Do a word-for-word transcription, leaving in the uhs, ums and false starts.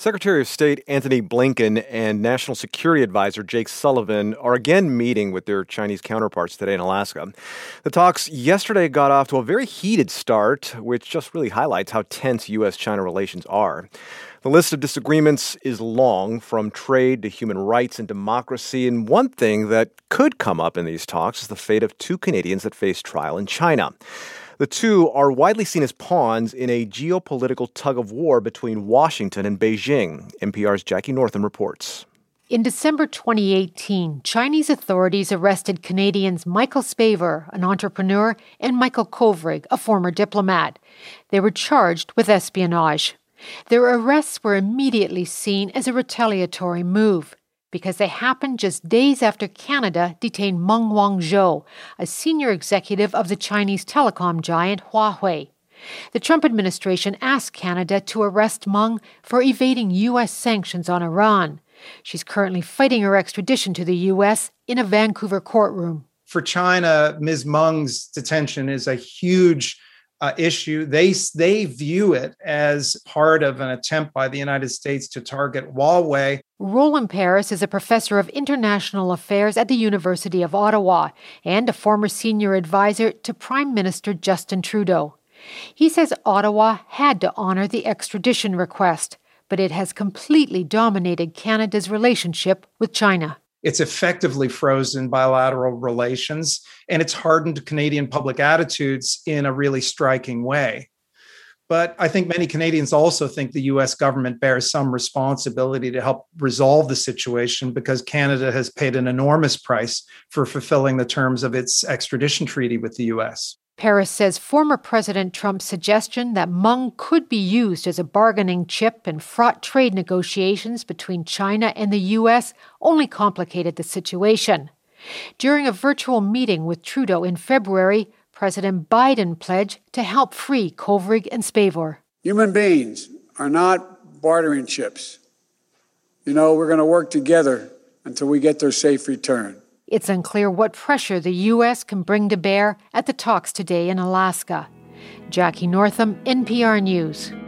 Secretary of State Antony Blinken and National Security Advisor Jake Sullivan are again meeting with their Chinese counterparts today in Alaska. The talks yesterday got off to a very heated start, which just really highlights how tense U S China relations are. The list of disagreements is long, from trade to human rights and democracy, and one thing that could come up in these talks is the fate of two Canadians that face trial in China. The two are widely seen as pawns in a geopolitical tug-of-war between Washington and Beijing. N P R's Jackie Northam reports. In December twenty eighteen, Chinese authorities arrested Canadians Michael Spavor, an entrepreneur, and Michael Kovrig, a former diplomat. They were charged with espionage. Their arrests were immediately seen as a retaliatory move, because they happened just days after Canada detained Meng Wanzhou, a senior executive of the Chinese telecom giant Huawei. The Trump administration asked Canada to arrest Meng for evading U S sanctions on Iran. She's currently fighting her extradition to the U S in a Vancouver courtroom. For China, Miz Meng's detention is a huge Uh, issue. They they view it as part of an attempt by the United States to target Huawei. Roland Paris is a professor of international affairs at the University of Ottawa and a former senior advisor to Prime Minister Justin Trudeau. He says Ottawa had to honor the extradition request, but it has completely dominated Canada's relationship with China. It's effectively frozen bilateral relations, and it's hardened Canadian public attitudes in a really striking way. But I think many Canadians also think the U S government bears some responsibility to help resolve the situation, because Canada has paid an enormous price for fulfilling the terms of its extradition treaty with the U S. Paris says former President Trump's suggestion that Meng could be used as a bargaining chip in fraught trade negotiations between China and the U S only complicated the situation. During a virtual meeting with Trudeau in February, President Biden pledged to help free Kovrig and Spavor. Human beings are not bartering chips. You know, we're going to work together until we get their safe return. It's unclear what pressure the U S can bring to bear at the talks today in Alaska. Jackie Northam, N P R News.